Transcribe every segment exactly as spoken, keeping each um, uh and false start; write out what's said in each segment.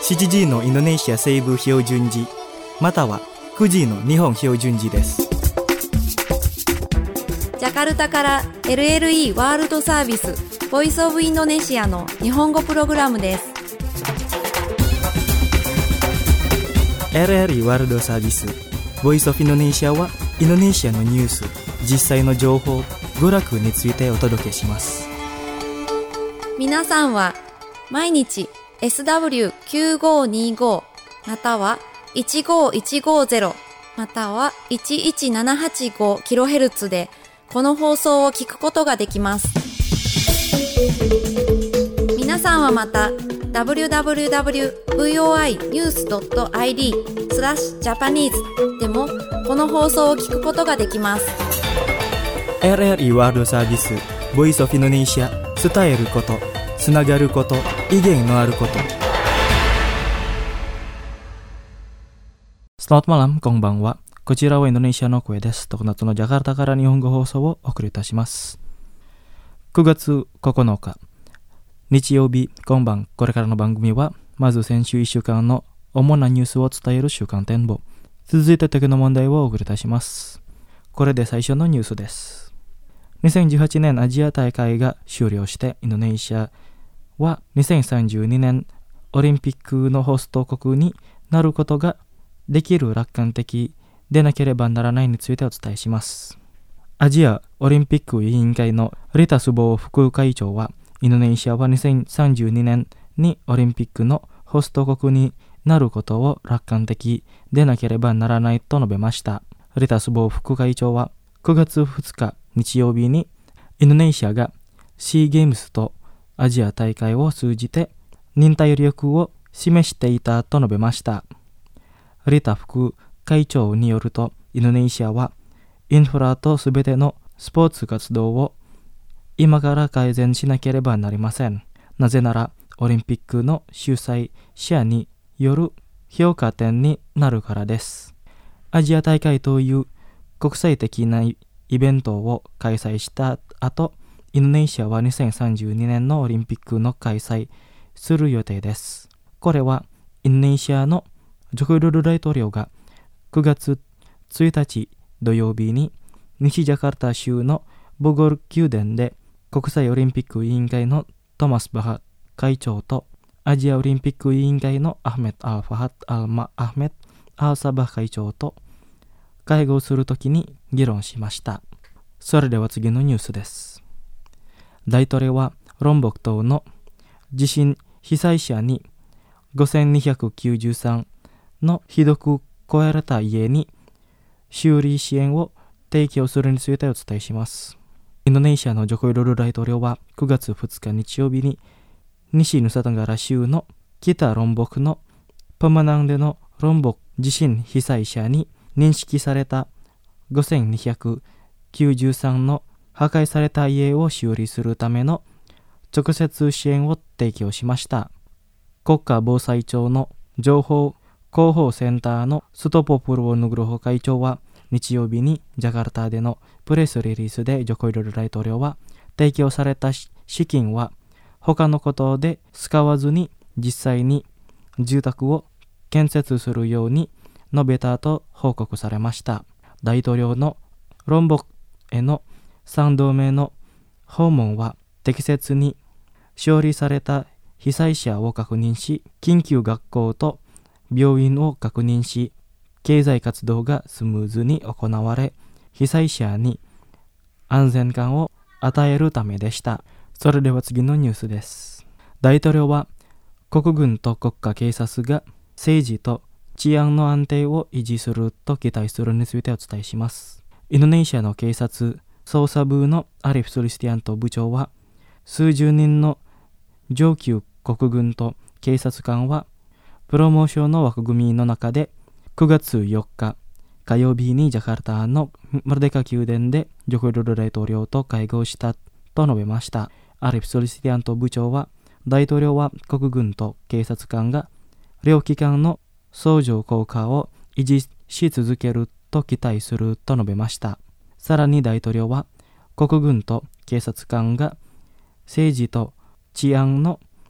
しちじのインドネシア西部標準時またはくじの日本標準時です。 ジャカルタから エルエルイー ワールドサービスボイスオブインドネシアの日本語プログラムです。 エルエルイー ワールドサービスボイスオブインドネシアはインドネシアのニュース、実際の情報、娯楽についてお届けします。 皆さんは毎日 エスダブリューきゅうごにご またはいちごいちごゼロまたはいちいちななはちごキロヘルツ でこの放送を聞くことができます。皆さんはまた ダブリューダブリューダブリュードットブイオーアイニュースドットアイディー スラッシュジャパニーズでもこの放送を聞くことができます。 エルエルイー ワールドサービスボイスオブインドネシア、伝えること、つながること、意見のあること。Selamat malam、こんばんは。こちらはインドネシアの声です。常夏のジャカルタから日本語放送をお送りいたします。くがつここのか、日曜日、今晩、これからの番組は、まず先週いっしゅうかんの主なニュースを伝える週間展望。続いて時の問題をお送りいたします。これで最初のニュースです。にせんじゅうはちねんアジア大会が終了して、インドネシアはにせんさんじゅうにねんオリンピックのホスト国になることができる楽観的でなければならないについてお伝えします。アジアオリンピック委員会のリタスボー副会長は、インドネシアはにせんさんじゅうにねんにオリンピックのホスト国になることを楽観的でなければならないと述べました。リタスボー副会長はくがつふつか日曜日にインドネシアがシーゲームスとアジア大会を通じて忍耐力を示していたと述べました。リタ副会長によると、インドネシアはインフラとすべてのスポーツ活動を今から改善しなければなりません。なぜならオリンピックの主催者による評価点になるからです。アジア大会という国際的なイベントを開催した後、インドネシアはにせんさんじゅうにねんのオリンピックの開催する予定です。これはインドネシアのジョコ・ウィドド大統領がくがつついたち土曜日に西ジャカルタ州のボゴル宮殿で国際オリンピック委員会のトマス・バハ会長とアジアオリンピック委員会のアフメッド・アルファハッド・アルマ・アフメッド・アルサバ会長と会合するときに議論しました。それでは次のニュースです。大統領はロンボク島の地震被災者にごせんにひゃくきゅうじゅうさんのひどく壊れた家に修理支援を提供するについてお伝えします。インドネシアのジョコ・ウィドド大統領はくがつふつか日曜日に西ヌサトンガラ州の北ロンボクのパマナンでのロンボク地震被災者に認識されたごせんにひゃくきゅうじゅうさんの破壊された家を修理するための直接支援を提供しました。国家防災庁の情報広報センターのストポプルオヌグロホ会長は日曜日にジャカルタでのプレスリリースでジョコ・ウィドド大統領は、提供された資金は他のことで使わずに実際に住宅を建設するように述べたと報告されました。大統領のロンボクへのさんどめの訪問は適切に処理された被災者を確認し、緊急学校と病院を確認し、経済活動がスムーズに行われ、被災者に安全感を与えるためでした。それでは次のニュースです。大統領は国軍と国家警察が政治と治安の安定を維持すると期待するについてお伝えします。インドネシアの警察捜査部のアリフ・スリスティアント部長は、数十人の上級国軍と警察官はプロモーションの枠組みの中でくがつよっか火曜日にジャカルタのマルデカ宮殿でジョコ・ウィドド大統領と会合したと述べました。アリフ・ソリスティアント部長は、大統領は国軍と警察官が両機関の相乗効果を維持し続けると期待すると述べました。さらに大統領は、国軍と警察官が政治と治安の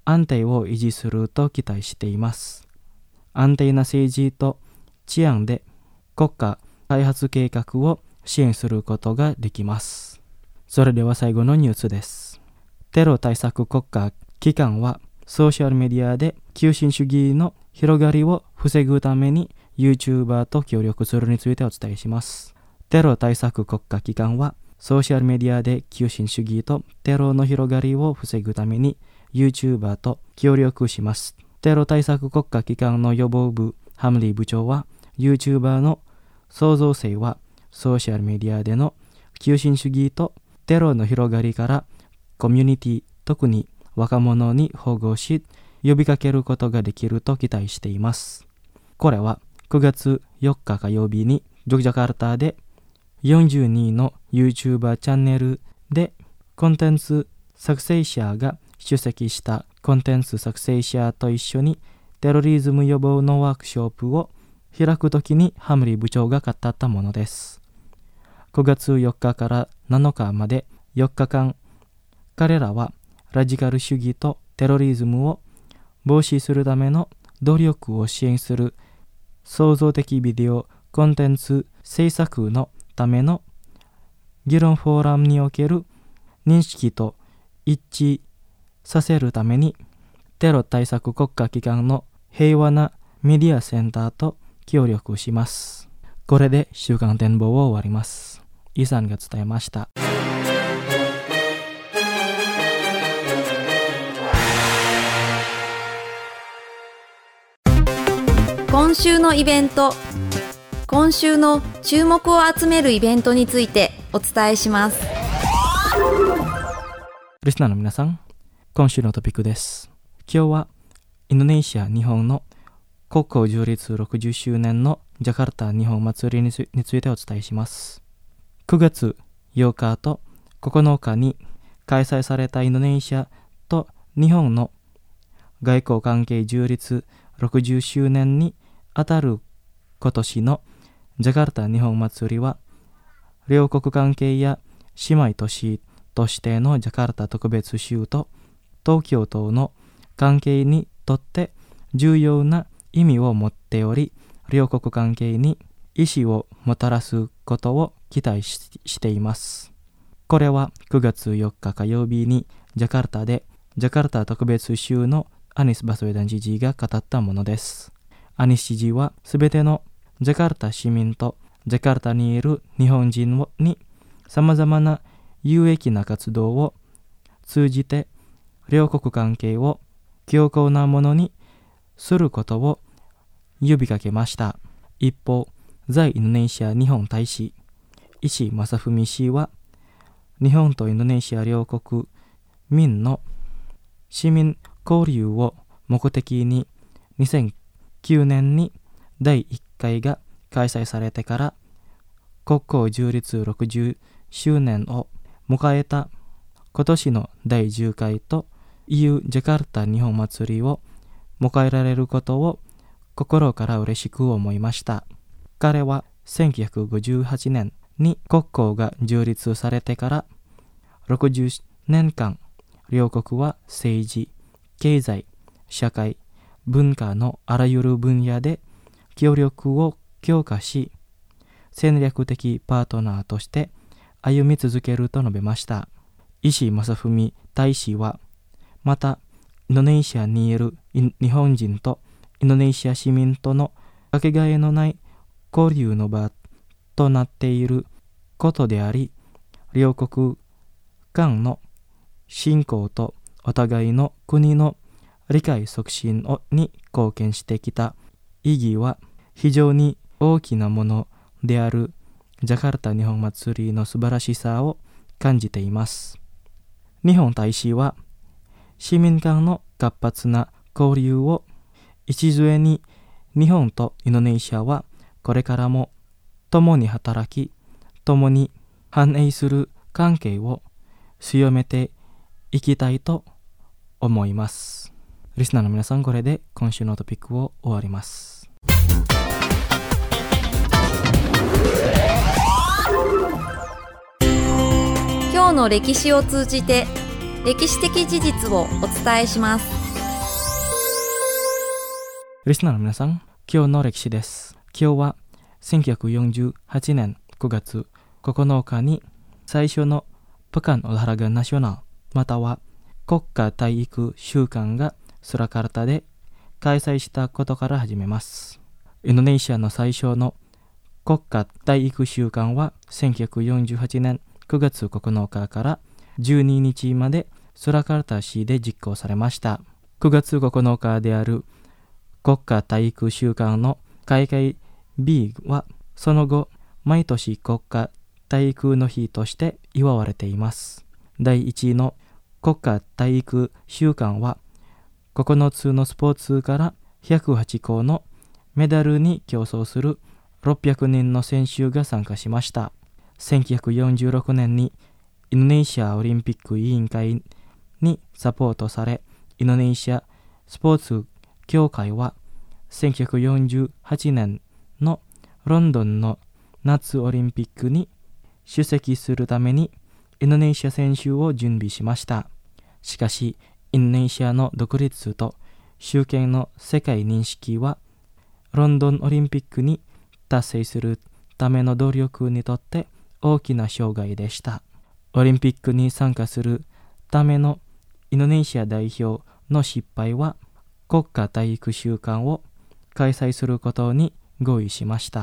安定を維持すると期待しています。安定な政治と治安で国家開発計画を支援することができます。それでは最後のニュースです。テロ対策国家機関はソーシャルメディアで急進主義の広がりを防ぐために YouTuber と協力するについてお伝えします。テロ対策国家機関はソーシャルメディアで急進主義とテロの広がりを防ぐために YouTuber と協力します。テロ対策国家機関の予防部ハムリー部長は YouTuber の創造性はソーシャルメディアでの急進主義とテロの広がりからコミュニティ、特に若者に保護し呼びかけることができると期待しています。これはくがつよっか火曜日にジョグジャカルタでよんじゅうにの YouTuber チャンネルでコンテンツ作成者が出席したコンテンツ作成者と一緒にテロリズム予防のワークショップを開くときにハムリー部長が語ったものです。くがつよっかからなのかまでよっかかん、彼らはラジカル主義とテロリズムを防止するための努力を支援する創造的ビデオコンテンツ制作のための議論フォーラムにおける認識と一致させるためにテロ対策国家機関の平和なメディアセンターと協力します。これで週間展望を終わります。イさんが伝えました。 今週のイベント、今週の注目を集めるイベントについてお伝えします。 リスナーの皆さん、今週のトピックです。今日はインドネシア、日本の国交樹立ろくじゅっしゅうねんのジャカルタ日本祭りに つ, についてお伝えします。くがつようかとここのかに開催されたインドネシアと日本の外交関係樹立ろくじゅっしゅうねんにあたる今年のジャカルタ日本祭りは両国関係や姉妹都市としてのジャカルタ特別州と東京都の関係にとって重要な意味を持っており、両国関係に意思をもたらすことを期待 し, しています。これはくがつよっか火曜日にジャカルタでジャカルタ特別州のアニス・バスウェダン知事が語ったものです。アニス知事はすべてのジャカルタ市民とジャカルタにいる日本人にさまざまな有益な活動を通じて両国関係を強固なものにすることを呼びかけました。一方、在インドネシア日本大使石正文氏は日本とインドネシア両国民の市民交流を目的ににせんきゅうねんにだいいっかいが開催されてから国交樹立ろくじゅっしゅうねんを迎えた今年のだいじゅっかいというジャカルタ日本祭りを迎えられることを心から嬉しく思いました。彼はせんきゅうひゃくごじゅうはちねんに国交が樹立されてからろくじゅうねんかん、両国は政治、経済、社会、文化のあらゆる分野で協力を強化し、戦略的パートナーとして歩み続けると述べました。石正文大使は、またインドネシアにいる日本人とインドネシア市民とのかけがえのない交流の場となっていることであり、両国間の信仰とお互いの国の理解促進に貢献してきた意義は非常に大きなものであるジャカルタ日本祭りの素晴らしさを感じています。日本大使は市民間の活発な交流を礎に日本とインドネシアはこれからも共に働き、共に繁栄する関係を強めていきたいと思います。リスナーの皆さん、これで今週のトピックを終わります。 今日の歴史を通じて歴史的事実をお伝えします。 リスナーの皆さん、今日の歴史です。今日はせんきゅうひゃくよんじゅうはちねんくがつここのかに最初のプカンオルハラガナショナルまたは国家体育週間がスラカルタで開催したことから始めます。インドネシアの最初の国家体育週間はせんきゅうひゃくよんじゅうはちねんくがつここのかからじゅうににちまでスラカルタ市で実行されました。くがつここのかである国家体育週間の開会日はその後毎年国家体育の日として祝われています。だいいちの国家体育週間はここのつのスポーツからひゃくはちこのメダルに競争するろっぴゃくにんの選手が参加しました。せんきゅうひゃくよんじゅうろくねんにインドネシアオリンピック委員会にサポートされ、インドネシアスポーツ協会はせんきゅうひゃくよんじゅうはちねんのロンドンの夏オリンピックに出席するためにインドネシア選手を準備しました。しかし、インドネシアの独立と主権の世界認識はロンドンオリンピックに達成するための努力にとって大きな障害でした。オリンピックに参加するためのインドネシア代表の失敗は国家体育週間を開催することに合意しました。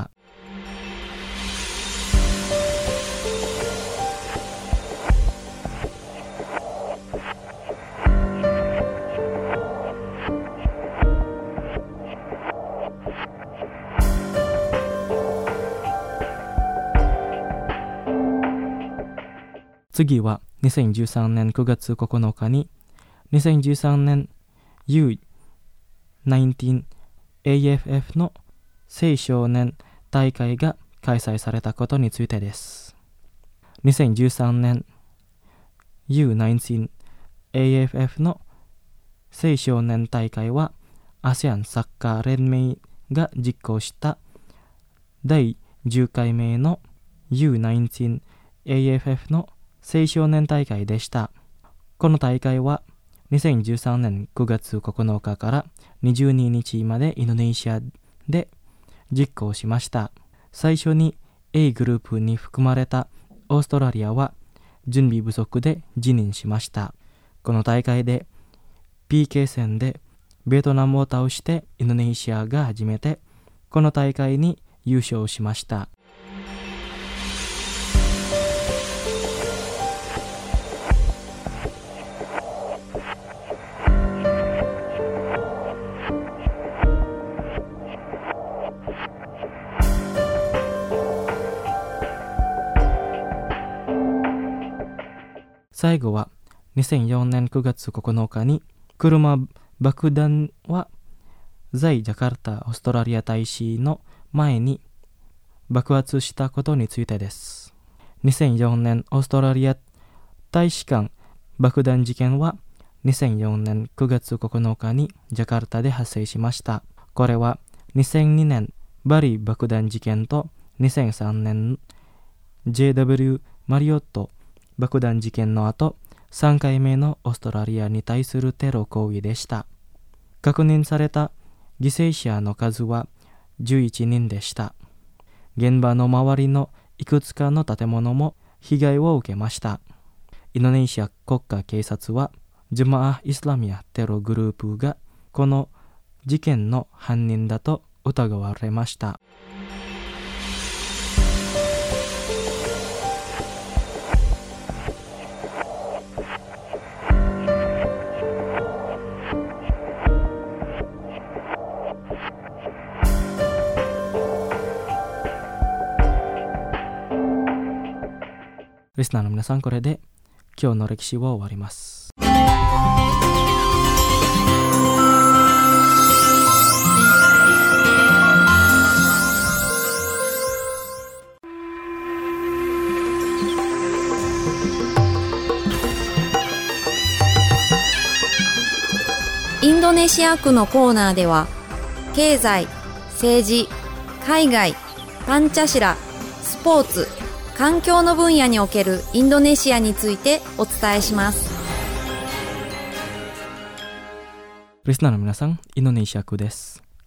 次はにせんじゅうさんねんくがつここのかににせんじゅうさんねん ユーじゅうきゅう エーエフエフ の青少年大会が開催されたことについてです。にせんじゅうさんねん ユーじゅうきゅう エーエフエフ の青少年大会は アセアン サッカー連盟が実行しただいじゅっかいめの ユーじゅうきゅう エーエフエフ の青少年大会でした。この大会はにせんじゅうさんねんくがつここのかからにじゅうににちまでインドネシアで実行しました。最初に A グループに含まれたオーストラリアは準備不足で辞任しました。この大会で ピーケー 戦でベトナムを倒してインドネシアが初めてこの大会に優勝しました。最後はにせんよねんくがつここのかに車爆弾は在ジャカルタオーストラリア大使の前に爆発したことについてです。にせんよねんオーストラリア大使館爆弾事件はにせんよねんくがつここのかにジャカルタで発生しました。これはにせんにねんバリ爆弾事件とにせんさんねん ジェイダブリュー マリオット爆弾事件の後、さんかいめのオーストラリアに対するテロ行為でした。確認された犠牲者の数はじゅういちにんでした。現場の周りのいくつかの建物も被害を受けました。インドネシア国家警察はジャマア・イスラミアテログループがこの事件の犯人だと疑われました。リスナーの皆さん、これで今日の歴史は終わります。 インドネシア区のコーナーでは経済、政治、海外、パンチャシラ、スポーツ、環境の分野におけるインドネシアについてお伝えします。 リスナーの皆さん、インドネシア区です。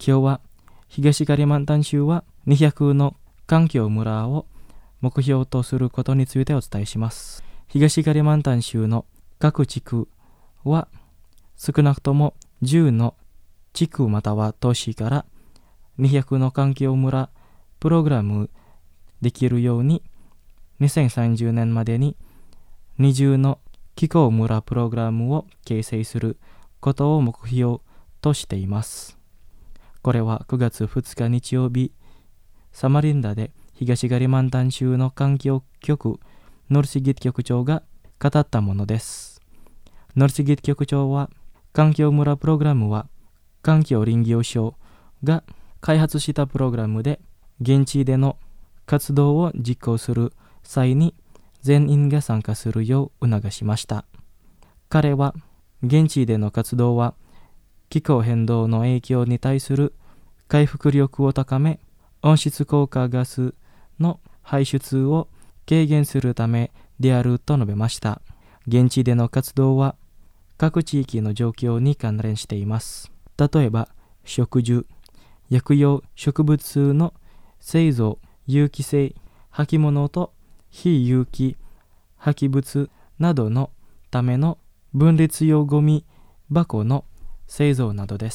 今日は東カリマンタン州はにひゃくの環境村を目標とすることについてお伝えします。東カリマンタン州の各地区は少なくともじゅうの地区または都市からにひゃくの環境村プログラムできるようににせんさんじゅうねんまでににじゅうの気候村プログラムを形成することを目標としています。これはくがつふつか日曜日、サマリンダで東カリマンタン州の環境局ノルシギット局長が語ったものです。ノルシギット局長は、環境村プログラムは環境林業省が開発したプログラムで、現地での活動を実行する際に全員が参加するよう促しました。彼は、現地での活動は気候変動の影響に対する回復力を高め、温室効果ガスの排出を軽減するためであると述べました。現地での活動は各地域の状況に関連しています。例えば、植樹、薬用植物の製造、有機性、履物と非有機廃棄物などのための分裂用ゴミ箱の製造などです。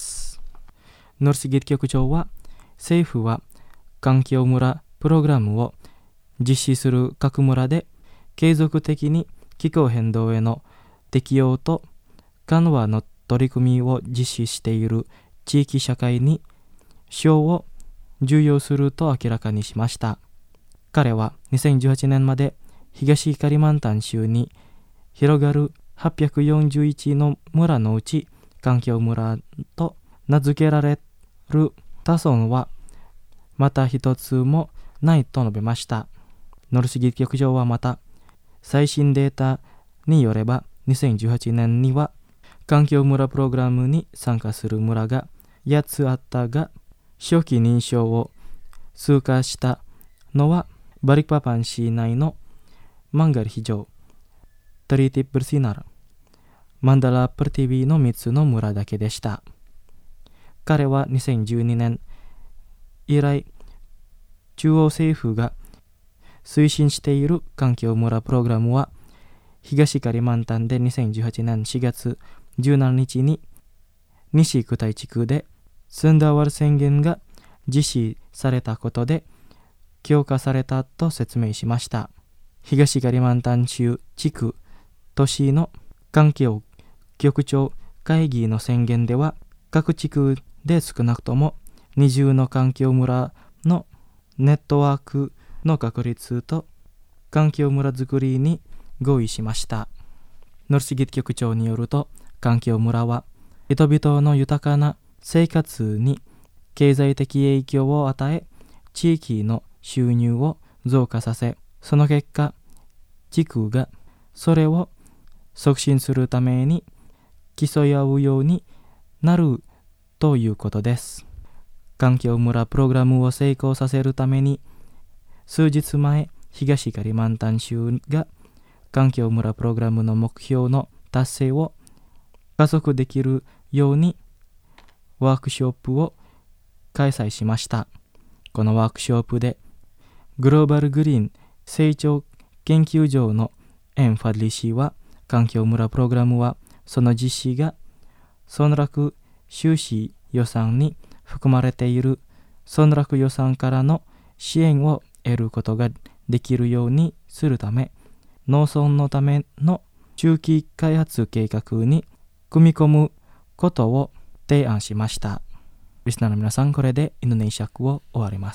ノルシギット局長は、政府は環境村プログラムを実施する各村で継続的に気候変動への適応と緩和の取り組みを実施している地域社会に賞を授与すると明らかにしました。彼はにせんじゅうはちねんまで東カリマンタン州に広がるはっぴゃくよんじゅういちの村のうち、環境村と名付けられる他村はまた一つもないと述べました。ノルシギット局長はまた、最新データによればにせんじゅうはちねんには環境村プログラムに参加する村がやっつあったが、初期認証を通過したのはバリクパパン市内のマンガル非常、トリティプルシナラ、マンダラプルティビのみっつの村だけでした。彼はにせんじゅうにねん以来、中央政府が推進している環境村プログラムは、東カリマンタンでにせんじゅうはちねんしがつじゅうしちにちに西区対地区でスンダーワル宣言が実施されたことで強化されたと説明しました。東カリマンタン州地区都市の環境局長会議の宣言では、各地区で少なくともにじゅうの環境村のネットワークの確立と環境村づくりに合意しました。ノルシギット局長によると、環境村は人々の豊かな生活に経済的影響を与え、地域の収入を増加させ、その結果、地区がそれを促進するために競い合うようになるということです。環境村プログラムを成功させるために、数日前、東カリマンタン州が環境村プログラムの目標の達成を加速できるようにワークショップを開催しました。このワークショップでグローバルグリーン成長研究所のエン・ファデリ氏は、環境村プログラムはその実施が村落収支予算に含まれている村落予算からの支援を得ることができるようにするため、農村のための中期開発計画に組み込むことを提案しました。リスナーの皆さん、これでインドネシア語を終わります。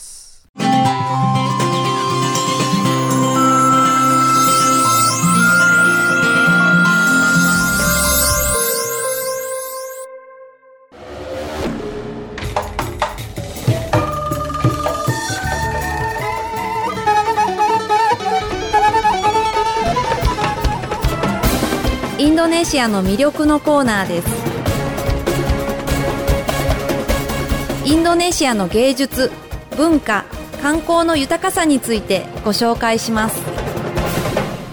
インドネシアの魅力のコーナーです。インドネシアの芸術、文化、観光の豊かさについてご紹介します。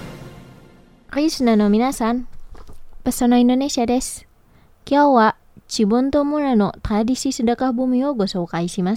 リスナーの皆さん、ペソナインドネシアです。今日はチブント村のターディシスダカブミをご紹介します。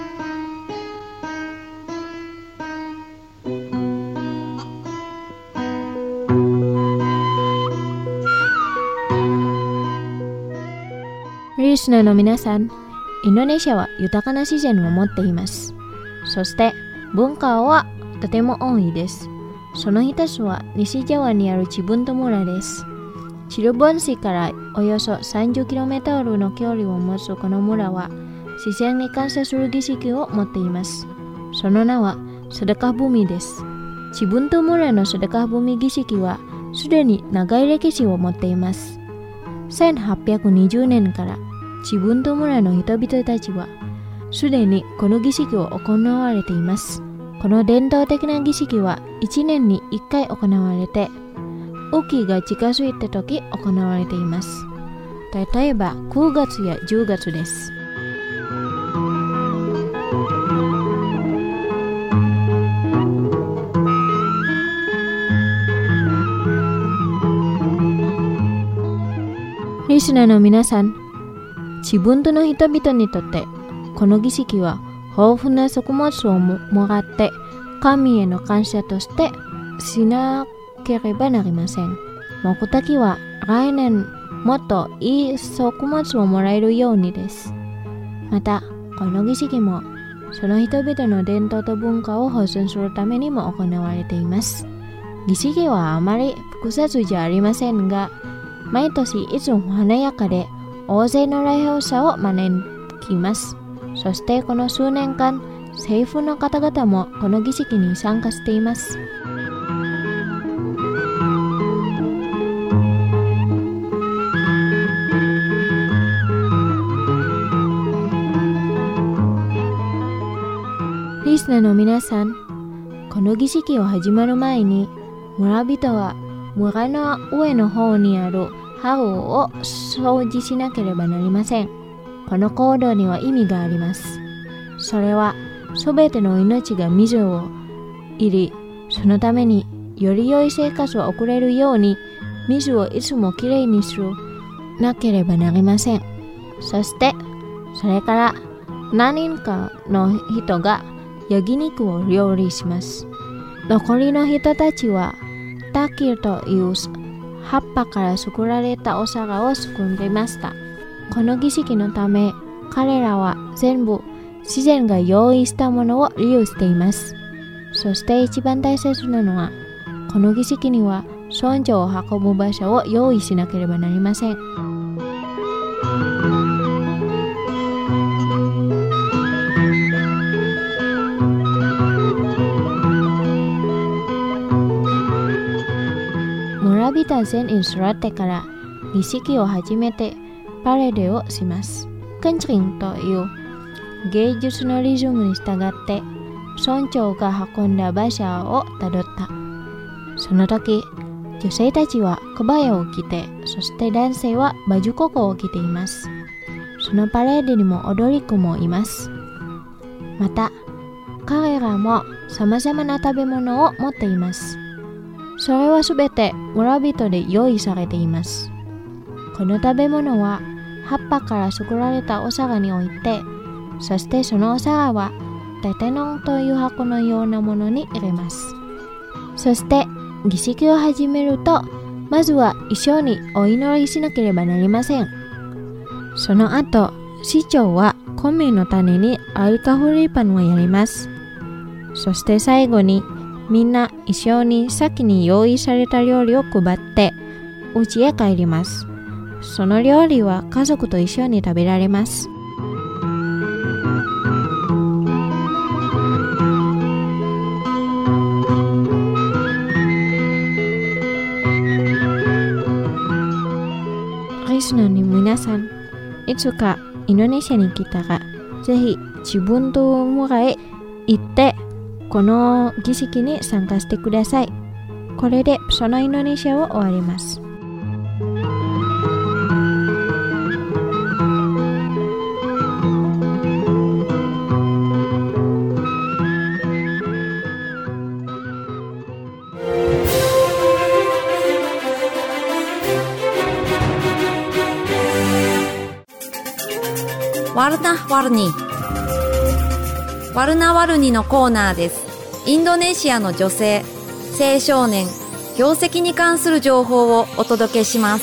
リスナーの皆さん、インドネシアは豊かな自然を持っています。そして文化はとても多いです。その一つは西ジャワにあるチブント村です。チルボン市からおよそ さんじゅっキロメートル の距離を持つこの村は自然に感謝する儀式を持っています。その名はセダカブミです。チブント村のセダカブミ儀式はすでに長い歴史を持っています。せんはっぴゃくにじゅうねんからチブント村の人々たちはすでにこの儀式を行われています。この伝統的な儀式はいちねんにいっかい行われて、雨季が近づいた時行われています。例えばくがつやじゅうがつです。リスナーの皆さん、チブントの人々にとってこの儀式は豊富な食物を も, もらって神への感謝としてしなければなりません。目的は来年もっといい食物をもらえるようにです。またこの儀式もその人々の伝統と文化を保存するためにも行われています。儀式はあまり複雑じゃありませんが、毎年いつも華やかで大勢の来訪者を招きます。そしてこの数年間、政府の方々もこの儀式に参加しています。リスナーの皆さん、この儀式を始まる前に村人は村の上の方にあるハウを掃除しなければなりません。この行動には意味があります。それはすべての命が水を入り、そのためにより良い生活を送れるように水をいつもきれいにするなければなりません。そしてそれから何人かの人が焼肉を料理します。残りの人たちはタキルという葉っぱから作られたお皿を作りました。この儀式のため彼らは全部自然が用意したものを利用しています。そして一番大切なのは、この儀式には村長を運ぶ場所を用意しなければなりません。村人全員揃ってから儀式を始めてパレードをします。ケンチリンという芸術のリズムに従って村長が運んだ馬車をたどった。その時、女性たちは小バを着て、そして男性はバジュココを着ています。そのパレードにも踊り子もいます。また彼らも様々な食べ物を持っています。それはすべて村人で用意されています。この食べ物は葉っぱから作られたお皿に置いて、そしてそのお皿はテテノンという箱のようなものに入れます。そして儀式を始めると、まずは一緒にお祈りしなければなりません。その後、市長は米の種にアルカフリパンをやります。そして最後にみんな一緒に先に用意された料理を配って家へ帰ります。その料理は家族と一緒に食べられます。リスナーの皆さん、いつかインドネシアに来たらぜひチブント村へ行ってこの儀式に参加してください。これでそのインドネシアを終わります。 ワルナワルニ。ワルナワルニのコーナーです。インドネシアの女性、青少年、業績に関する情報をお届けします。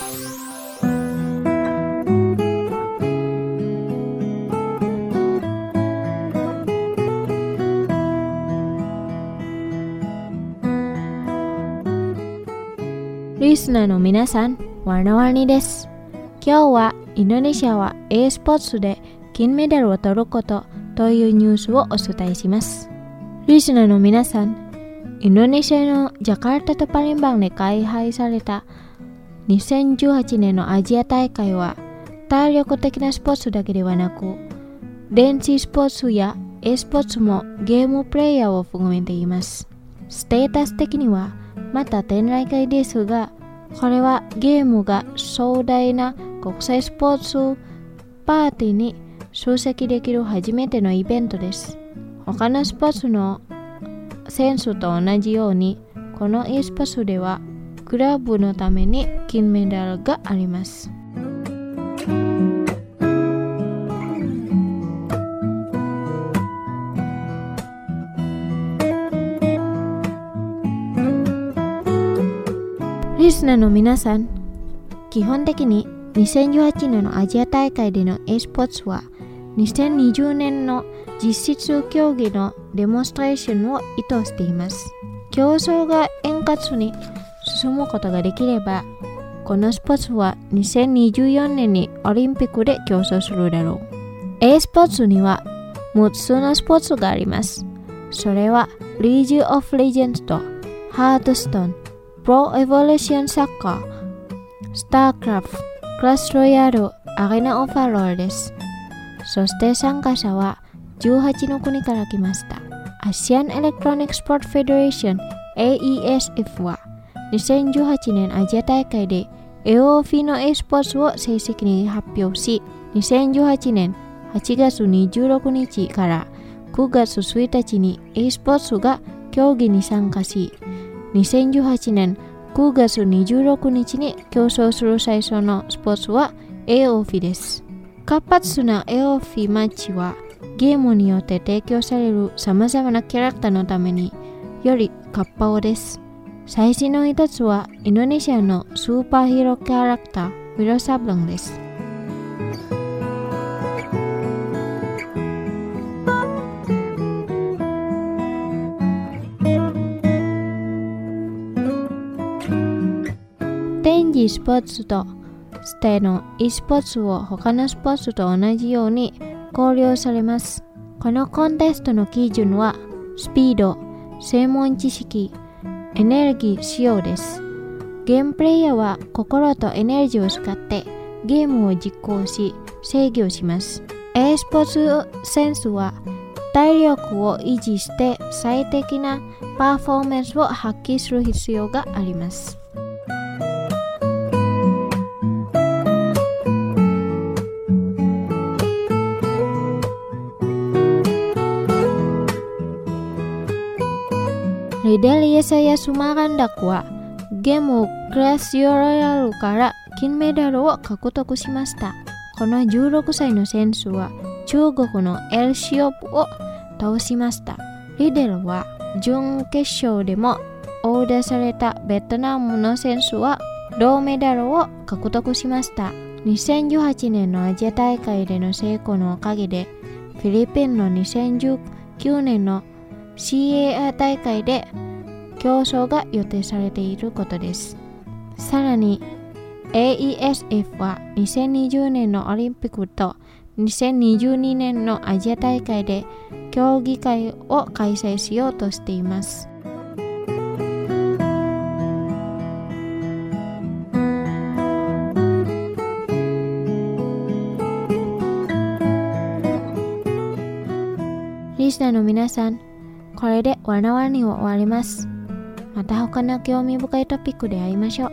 リスナーの皆さん、ワナワニです。今日はインドネシアは e スポーツで金メダルを取ることというニュースをお伝えします。リスナーの皆さん、インドネシアのジャカルタとパレンバンで開催されたにせんじゅうはちねんのアジア大会は体力的なスポーツだけではなく、電子スポーツや e スポーツもゲームプレイヤーを含めています。ステータス的にはまた展覧会ですが、これはゲームが壮大な国際スポーツパーティーに出席できる初めてのイベントです。他のスポーツの選手と同じように、この e スポーツではクラブのために金メダルがあります。リスナーの皆さん、基本的ににせんじゅうはちねんのアジア大会での e スポーツはにせんにじゅうねんの実質競技のデモンストレーションを意図しています。競争が円滑に進むことができれば、このスポーツはにせんにじゅうよねんにオリンピックで競争するだろう。e スポーツにはむっつのスポーツがあります。それはリージュ・オフ・レジェンズとハートストーン、プロエボリューションサッカー、スタークラフト、クラスロイヤル、アレナ・オファロールです。そして参加者はじゅうはちの国から来ました。アシアン・エレクトロニック・スポーツ・フェデレーション エーイーエスエフ はにせんじゅうはちねんアジア大会で エーオーエフ の e スポーツを正式に発表し、にせんじゅうはちねんはちがつにじゅうろくにちからくがつついたちに e スポーツが競技に参加し、にせんじゅうはちねんくがつにじゅうろくにちに競争する最初のスポーツは エーオーエフ です。活発な エーオーエフ マッチはゲームによって提供される様々なキャラクターのためにより活発です。最新の一つはインドネシアのスーパーヒーローキャラクターウィロサブロンです。電磁スポーツとステの e スポーツを他のスポーツと同じように考慮されます。このコンテストの基準はスピード、専門知識、エネルギー使用です。ゲームプレイヤーは心とエネルギーを使ってゲームを実行し制御します。e スポーツ選手は体力を維持して最適なパフォーマンスを発揮する必要があります。リデリエサやスマランダクはゲームクラシオロヤルから金メダルを獲得しました。このじゅうろくさいの選手は中国のエルシオプを倒しました。リデルは準決勝でもオーダーされたベトナムの選手は銅メダルを獲得しました。にせんじゅうはちねんのアジア大会での成功のおかげでフィリピンのにせんじゅうきゅうねんの シーエーアール 大会で競争が予定されていることです。さらに エーイーエスエフ はにせんにじゅうねんのオリンピックとにせんにじゅうにねんのアジア大会で競技会を開催しようとしています。リスナーの皆さん、これでワナワニを終わります。また他の興味深いトピックで会いましょう。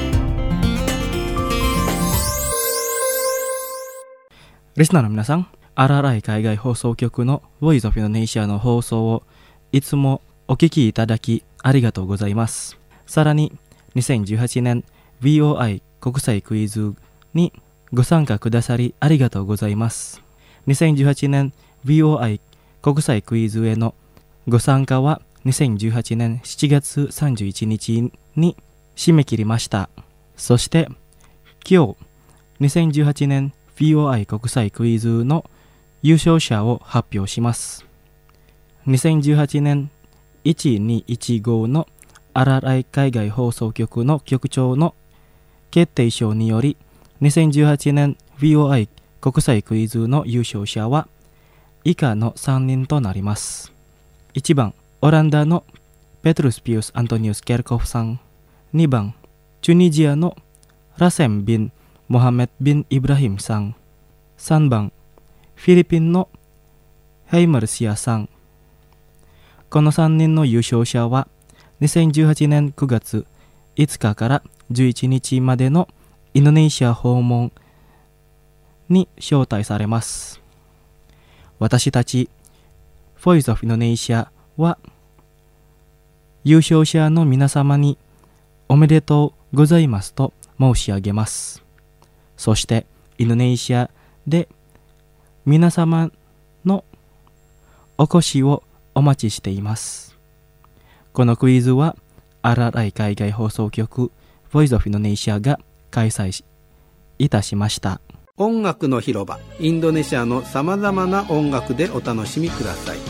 リスナーの皆さん、 アラライ海外放送局の Voice of Indonesia の放送をいつもお聞きいただきありがとうございます。さらににせんじゅうはちねん ブイオーアイ 国際クイズにご参加くださりありがとうございます。にせんじゅうはちねん ブイオーアイ 国際クイズへのご参加はにせんじゅうはちねんしちがつさんじゅういちにちに締め切りました。そして今日にせんじゅうはちねん ブイオーアイ 国際クイズの優勝者を発表します。にせんじゅうはちねんいちにいちごのアラライ海外放送局の局長の決定書によりにせんじゅうはちねん ブイオーアイ 国際クイズの優勝者は以下のさんにんとなります。いちばんオランダのペトルス・ピウス・アントニウス・ケルコフさん。にばんチュニジアのラセム・ビン・モハメド・ビン・イブラヒムさん。さんばんフィリピンのヘイマルシアさん。このさんにんの優勝者はにせんじゅうはちねんくがついつかからじゅういちにちまでのインドネシア訪問に招待されます。私たち Voice of Indonesia は優勝者の皆様におめでとうございますと申し上げます。そしてインドネシアで皆様のお越しをお待ちしています。このクイズはアラライ海外放送局 Voice of Indonesia が開催いたしました。 音楽の広場、インドネシアのさまざまな音楽でお楽しみください。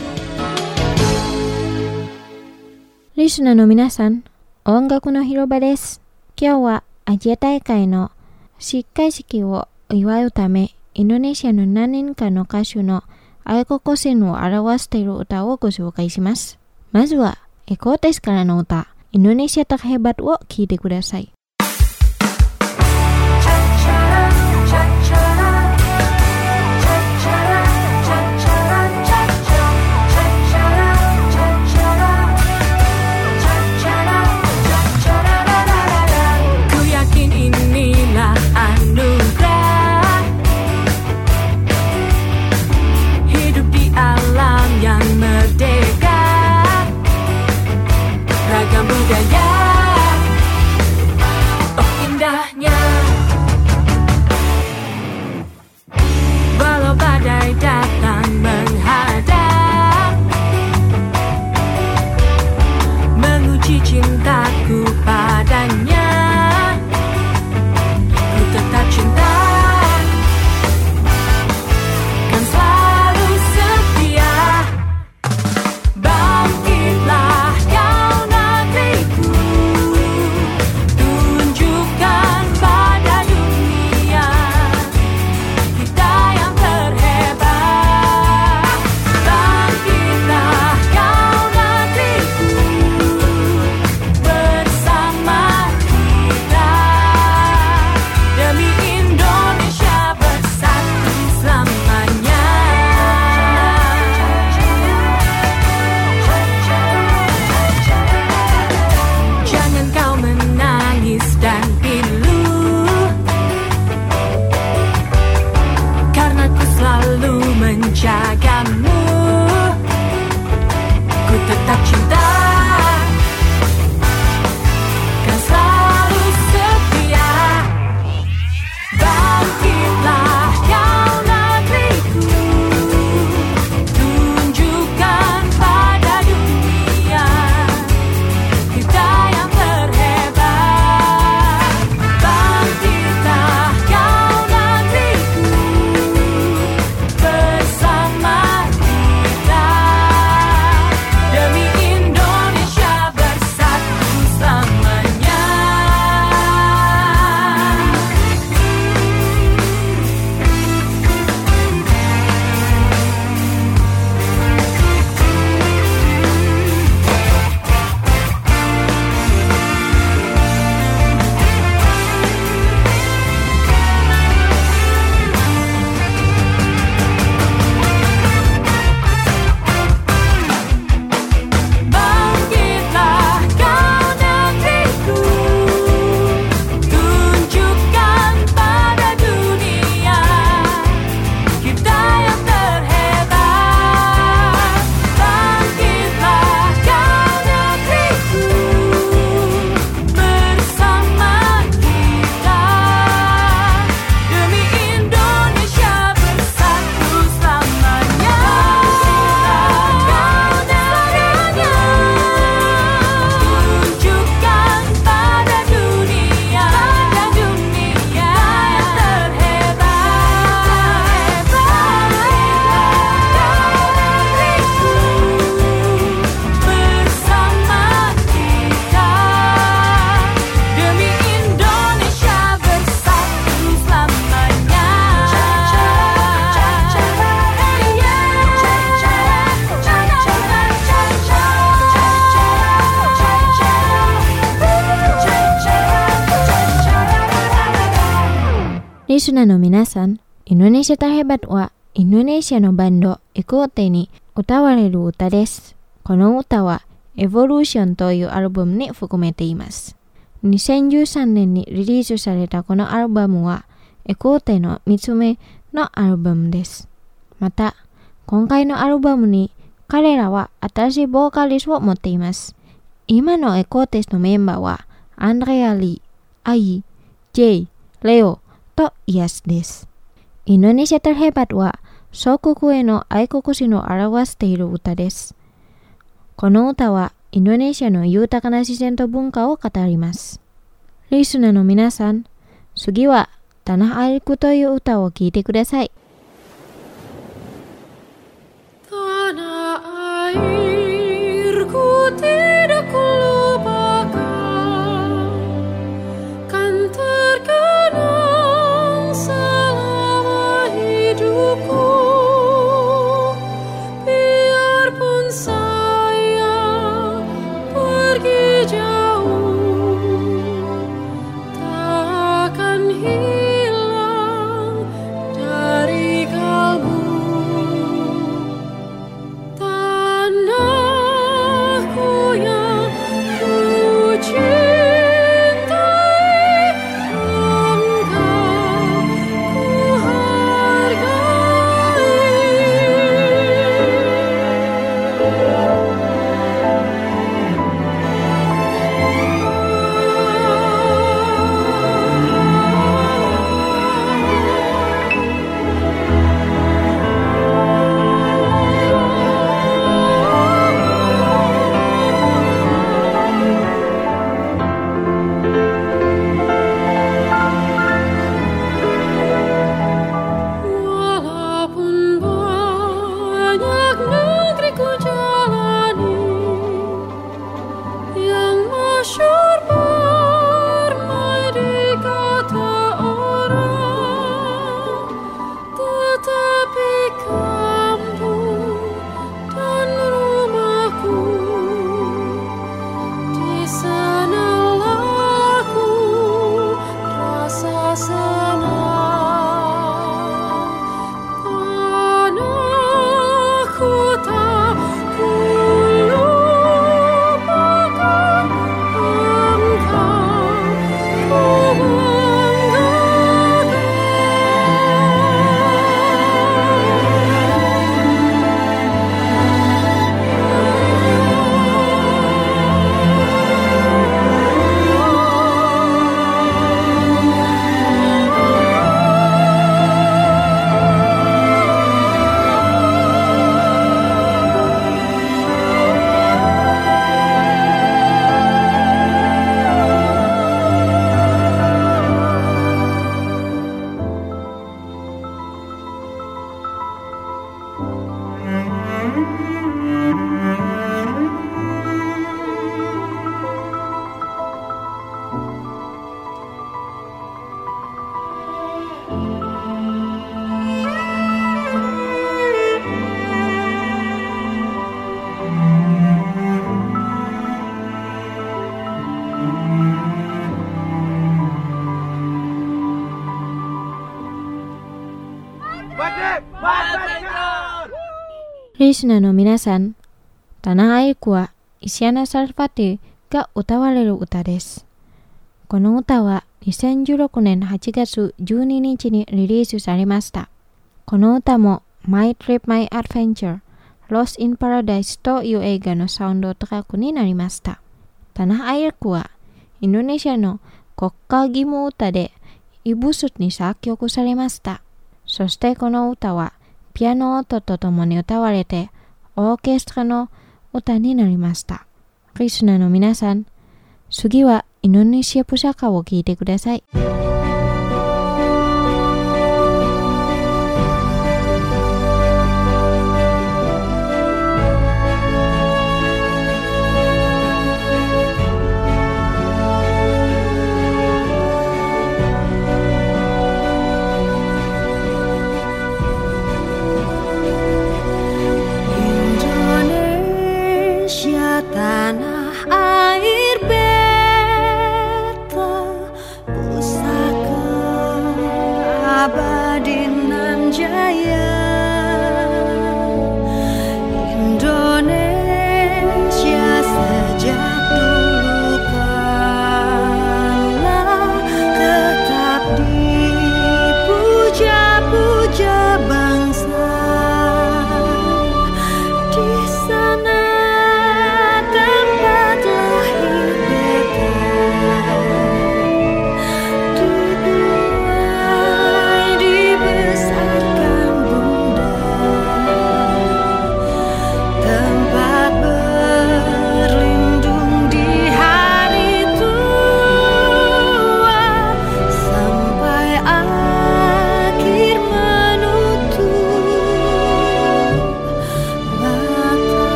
リスナーの皆さん、音楽の広場です。今日はアジア大会の閉会式を祝うため、インドネシアの何人かの歌手の愛国心を表している歌をご紹介します。まずは、エコーテスからの歌、インドネシアterhebatを聴いてください。 Ragam budaya リスナーの皆さん、インドネシアterhebatはインドネシアのバンドエコーテに歌われる歌です。この歌はエボリューションというアルバムに含めています。にせんじゅうさんねんにリリースされたこのアルバムはエコーテのみっつめのアルバムです。また、今回のアルバムに彼らは新しいボーカリストを持っています。今のエコーテのメンバーはアンドレア・リー、アイ、ジェイ、レオとイアスです。インドネシアterhebatは祖国への愛国心を表している歌です。この歌はインドネシアの豊かな自然と文化を語ります。リスナーの皆さん、次はタナアイルクという歌を聴いてください。 Tanah airku tidak kulupakan, kan terkenang selama hidupku. Biarpun saya pergi jauh, takkan hilang dari kalbu. Tanahku yang ku cintai, engkau ku hargai. Walaupun banyak negeri ku jalani, yang masyhur permai di kata orang, tetapi kampung dan rumahku, di sanalah ku rasa senang. Tanahku tak ku lupakan, engkau ku リスナーの皆さん、タナアイルクはイシアナ・サルファティが歌われる歌です。この歌はにせんじゅうろくねんはちがつじゅうににちにリリースされました。この歌も My Trip My Adventure Lost in Paradise という映画のサウンドトラックになりました。タナアイルクはインドネシアの国家義務歌でイブスに作曲されました。そしてこの歌はピアノ音とともに歌われてオーケストラの歌になりました。リスナーの皆さん、次はインドネシアプサカを聴いてください。 Tanah air beta, pusaka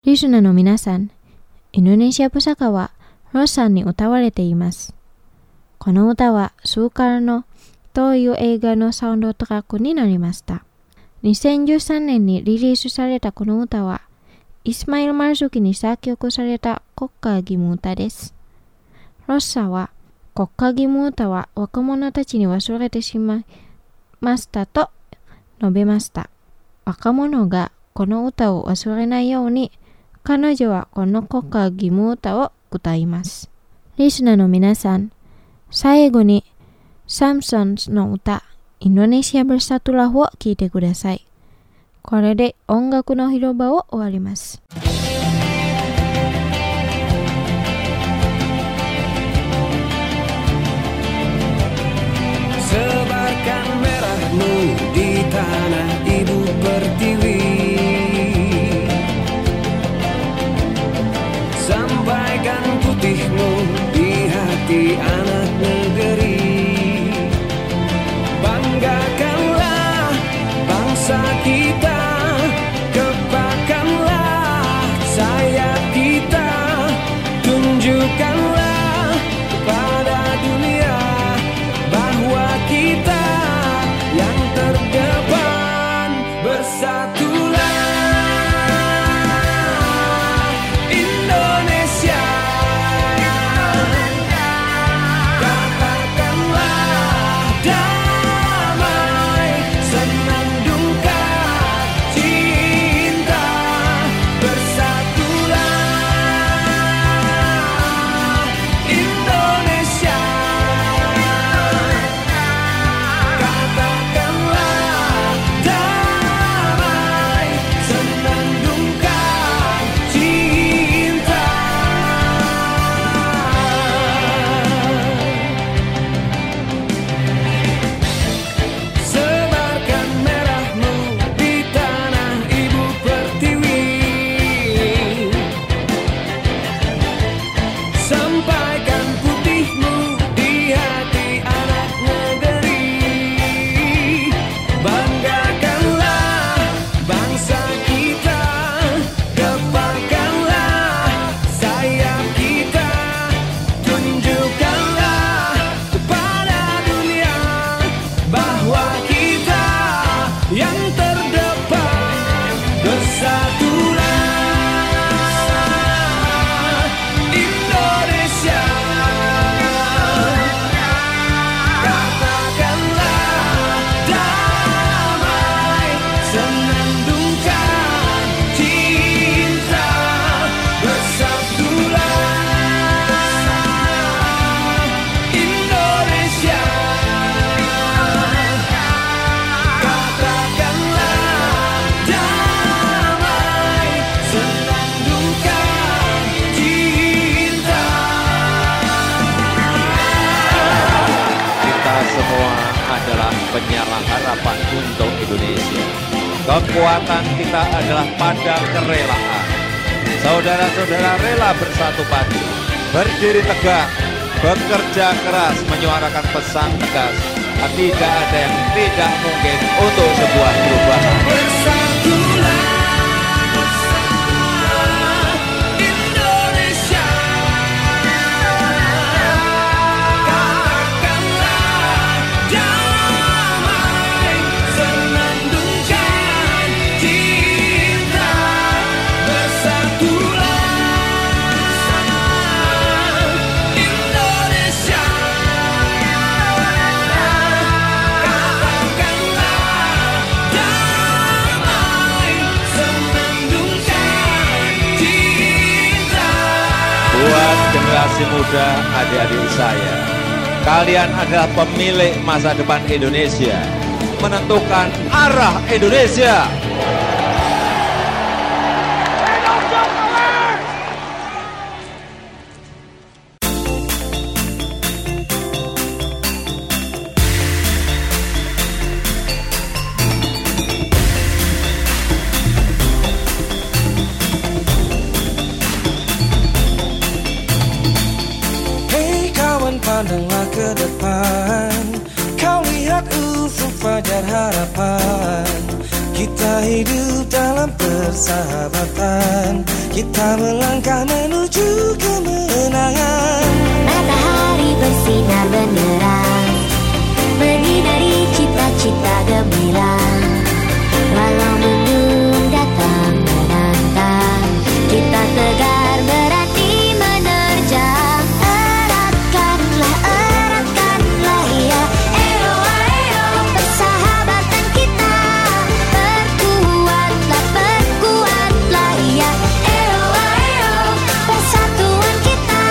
Listener no minasan, Indonesia Pusaka wa Rosan ni utawarete imasu. Kono uta wa Sukarno toいう映画のサウンドトラックになりました。にせんじゅうさんねんにリリースされたこの歌は、イスマイル・マルズキに作曲された国家義務歌です。ロッサは、国家義務歌は若者たちに忘れてしまいましたと述べました。若者がこの歌を忘れないように、彼女はこの国家義務歌を歌います。リスナーの皆さん、最後にサムソンの歌、インドネシアBersatulahを聴いてください。これで音楽の広場を終わります。 Sebarkan merahmu di tanah ibu pertiwi, sampaikan putihmu di hati anak negeri. Banggakanlah bangsa kita, kepakanlah sayap kita, tunjukkanlah kepada dunia bahwa kita yang terdepan. Bersatulah Indonesia, katakanlah damai, senandungkan cinta. Bersatulah Indonesia, katakanlah damai, senandungkan cinta. Sebarkan merahmu di tanah ibu pertiwi, sampaikan putihmu di hati anak negeri. Banggakanlah bangsa kita, kepakanlah sayap kita, tunjukkanlah kepada dunia bahwa kita yang terdepan. Bersatulah Indonesia, katakanlah damai, senandungkan cinta. Bersatulah Indonesia, katakanlah damai, senandungkan cinta. Kita semua adalah penyala harapan untuk Indonesia. Kekuatan kita adalah pada kerelaan. Saudara-saudara rela bersatu padu, berdiri tegak, bekerja keras, menyuarakan pesan tegas. Tidak ada yang tidak mungkin untuk sebuah perubahan. Bersatulah Indonesia, katakanlah damai, senandungkan cinta. Bersatulah Indonesia, katakanlah damai, senandungkan cinta. Buat generasi muda, adik-adik saya, kalian adalah pemilik masa depan Indonesia, menentukan arah Indonesia. Hei kawan, pandanglah ke depan, kau lihat ufuk fajar harapan. Kita hidup dalam persahabatan, kita melangkah menuju kemenangan. Matahari bersinar benderang, menyinari cita-cita gemilang. Walau mendung datang menantang, kita tegar berarti menerjang. Eratkanlah, eratkanlah ya, eyo ayo, persahabatan kita. Perkuatlah, perkuatlah ya, eyo ayo, persatuan kita.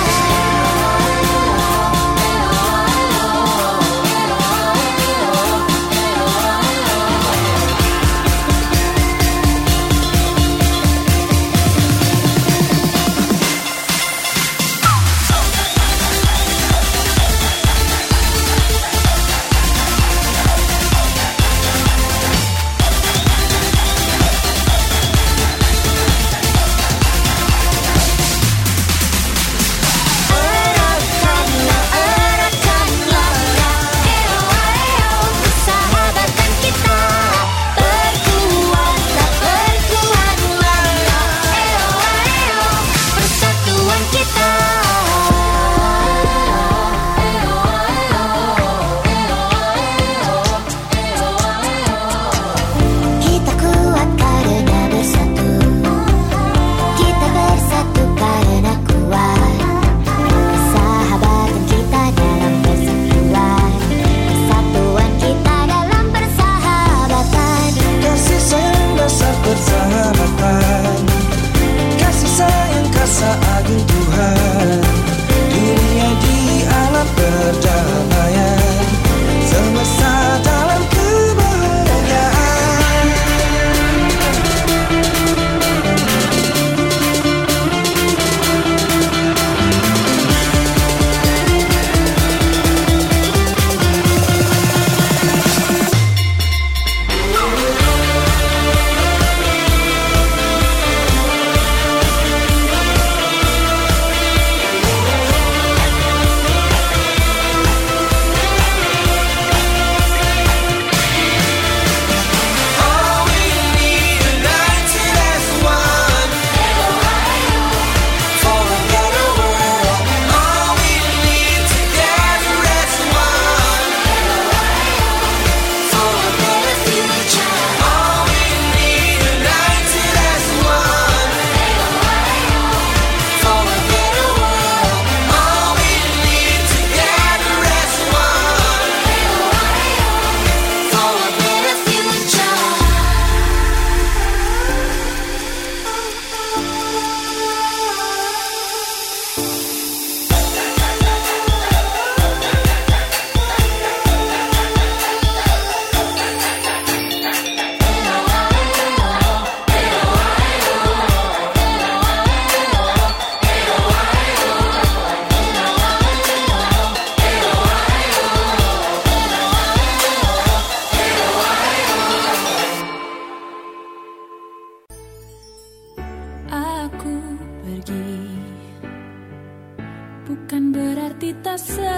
bukan berarti tak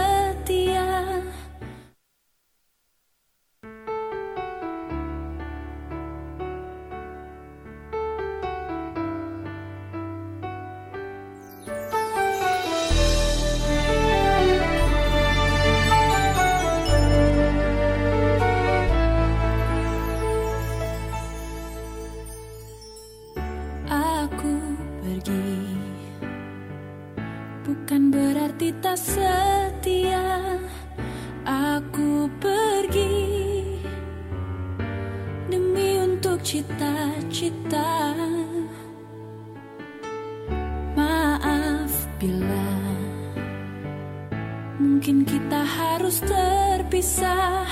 setia. Bukan berarti tak setia. Aku pergi demi untuk cita-cita. Maaf bila mungkin kita harus terpisah.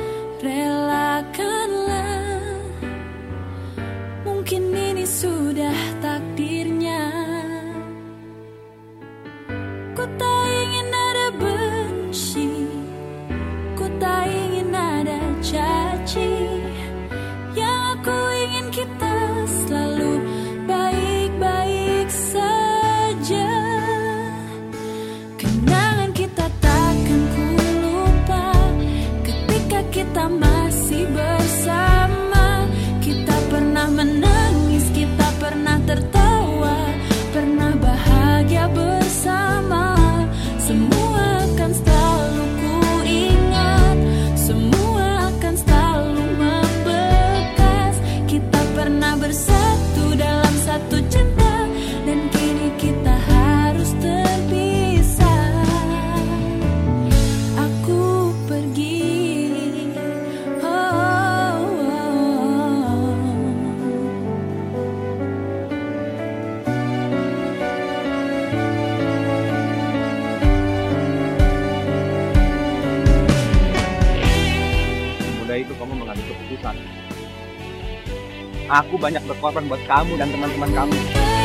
Relakanlah, mungkin ini sudah takdirnya. Ku tak ingin ada benci, ku tak ingin ada caci. Yang aku ingin kita selalu baik-baik saja. Kenangan kita takkan ku lupa ketika kita masih bersama. semudah itu kamu mengambil keputusan. Aku banyak berkorban buat kamu dan teman-teman kamu.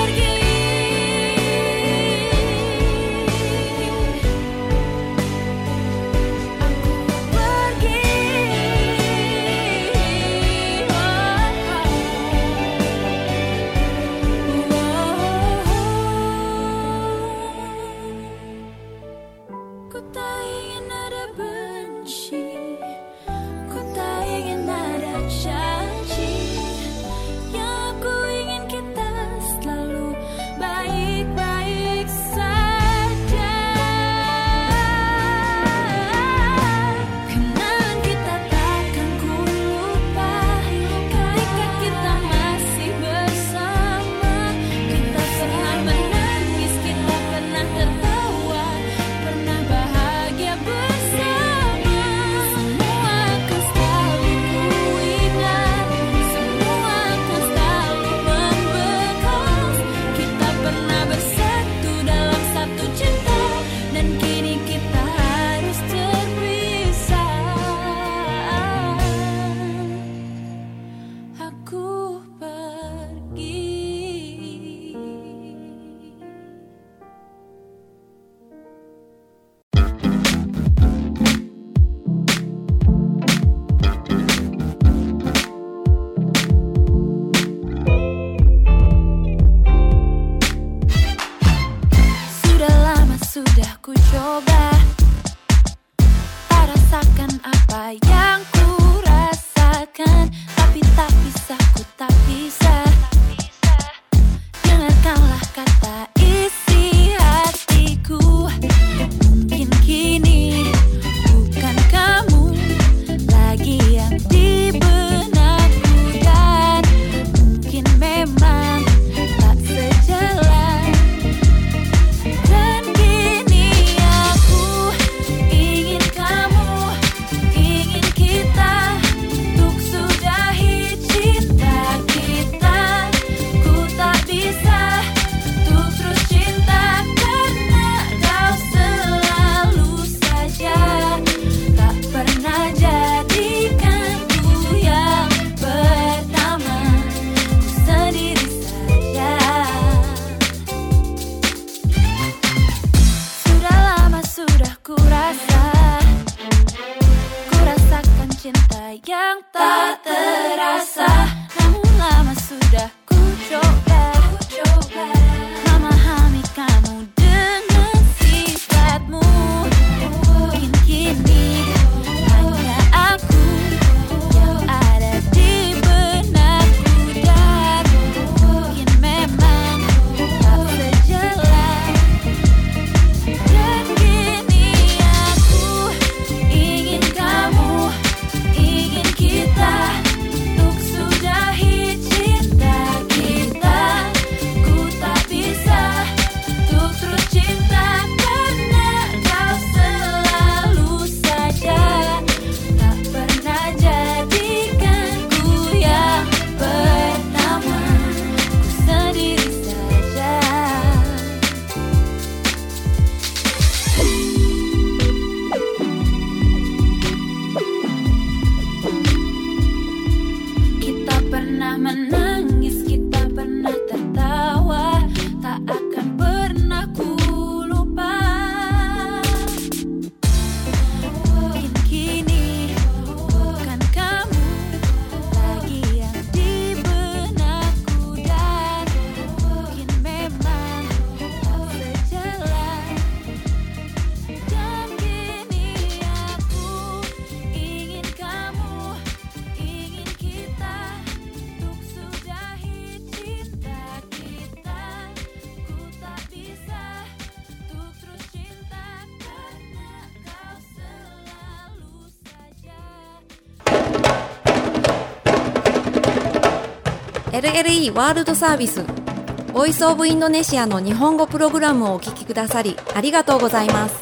エルエルイー ワールドサービスボイスオブインドネシアの日本語プログラムをお聞きくださりありがとうございます。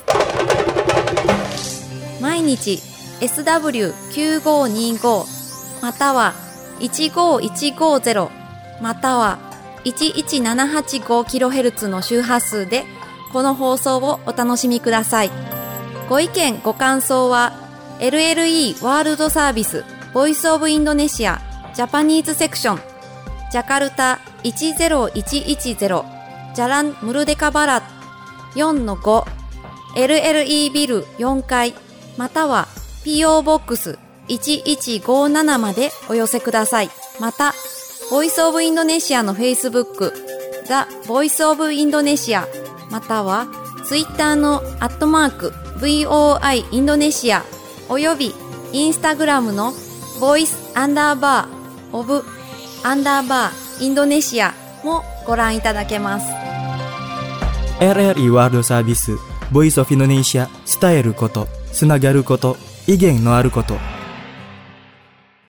毎日 エスダブリューきゅうごにご またはいちごいちごゼロまたはいちいちななはちごキロヘルツ の周波数でこの放送をお楽しみください。ご意見ご感想は エルエルイー ワールドサービスボイスオブインドネシアジャパニーズセクションジャカルタいちゼロいちいちゼロジャランムルデカバラ よんのご エルエルイー ビルよんかいまたは ピーオー ボックスいちいちごななまでお寄せください。またボイスオブインドネシアのフェイスブックザ・ボイスオブインドネシアまたはツイッターのアットマーク ブイオーアイ インドネシアおよびインスタグラムのボイスアンダーバーオブアンダーバーインドネシアもご覧いただけます。 エルエルイー ワールドサービスボイスオブインドネシア伝えることつながること意見のあること